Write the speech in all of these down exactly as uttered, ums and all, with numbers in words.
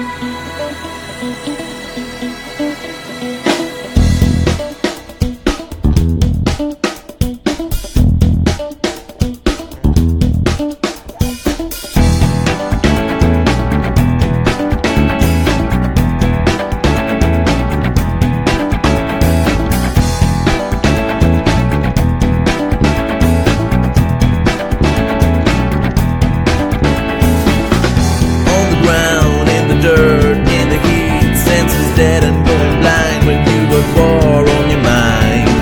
Dead and going blind when you got war on your mind.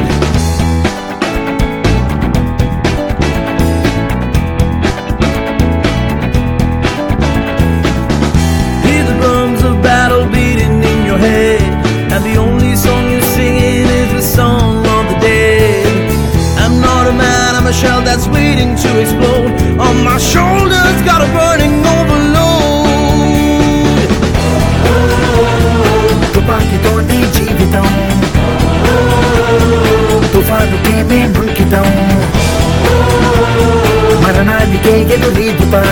Hear the drums of battle beating in your head, and the only song you're singing is the song of the dead. I'm not a man, I'm a shell that's waiting to explode. On my shoulders got a burning overload. తుపాకీతోనే జీవితం తుఫానుకేమే ముంకితం మరణానికే ఎదురీదుతా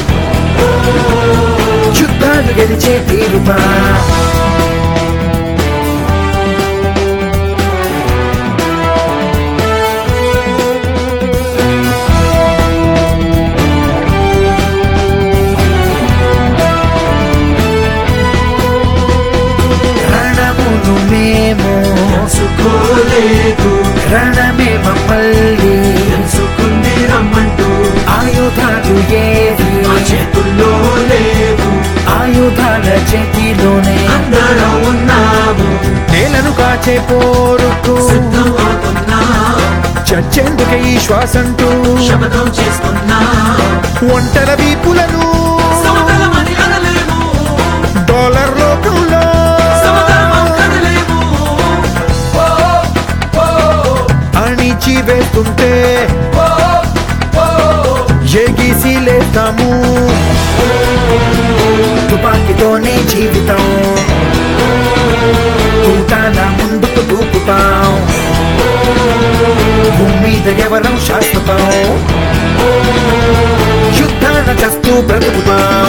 యుద్ధాలు గెలిచే తీరుతా రణమే మమ్మల్ని తెలుసుకుంది రమ్మంటూ ఆయుధాలు ఏవి చేతుల్లో లేవు ఆయుధాల చేతిలోనే అందరం ఉన్నాము నేలను కాచే పోరుకు సిద్ధం అవుతున్నా చచ్చేందుకే ఈ శ్వాసంటూ శపథం చేస్తున్నా ఒంటల వీపులను సమతలమని అనలేము డాలర్ లోకంలో వేస్తుంటే ఎగిసి లేస్తాము తుపాకీతోనే జీవితం తూటాల ముందుకు దూకుతాం భూమి మీద ఎవరం శాశ్వతం యుద్ధాన చస్తూ బ్రతుకుతాం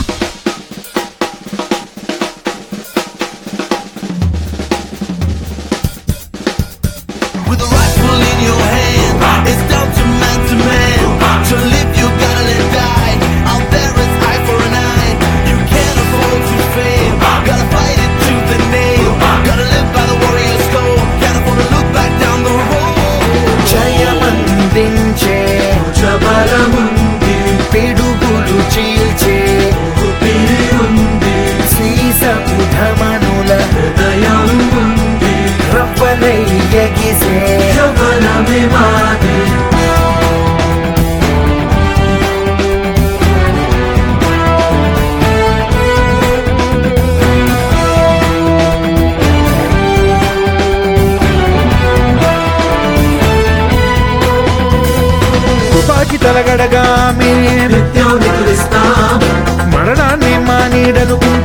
పిడుగులు చీల్చే సీసపు ధమనుల హృదయం ఉంది రవ్వలై ఎగిసే యవ్వనమే మాది తలగడగా నిత్యం నిద్రిస్తాం మరణాన్ని మా నీడను